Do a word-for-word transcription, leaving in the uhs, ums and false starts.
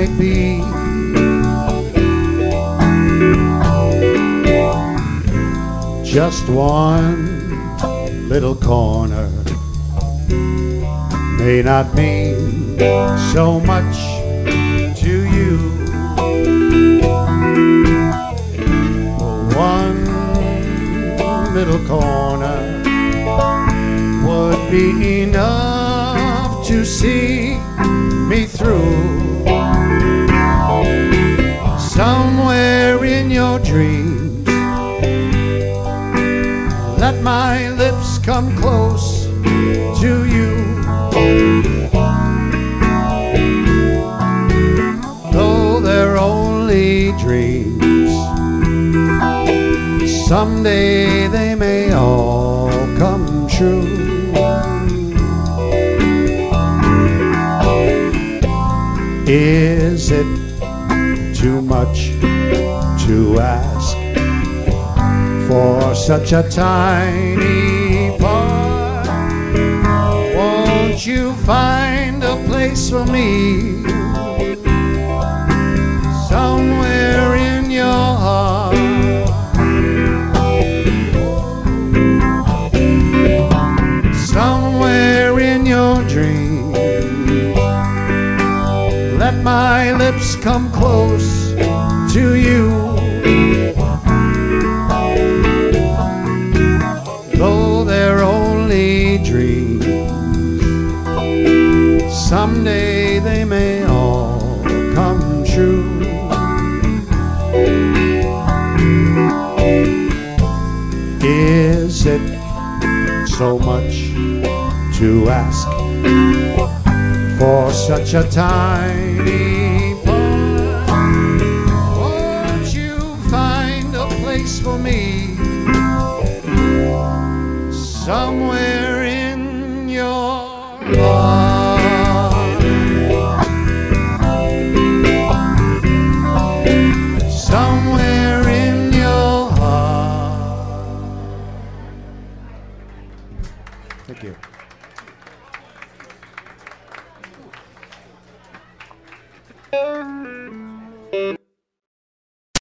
might be. Just one little corner may not mean so much to you. One little corner would be enough to see me through. Somewhere in your dreams, let my lips come close to you. Though they're only dreams, someday they may all come true. Is it too much to ask for such a tiny part? Won't you find a place for me somewhere in your heart? Somewhere in your dreams, let my lips come close to you. Though they're only dreams, someday they may all come true. Is it so much to ask for such a tiny part? Won't you find a place for me somewhere in your heart? Somewhere in your heart. Thank you.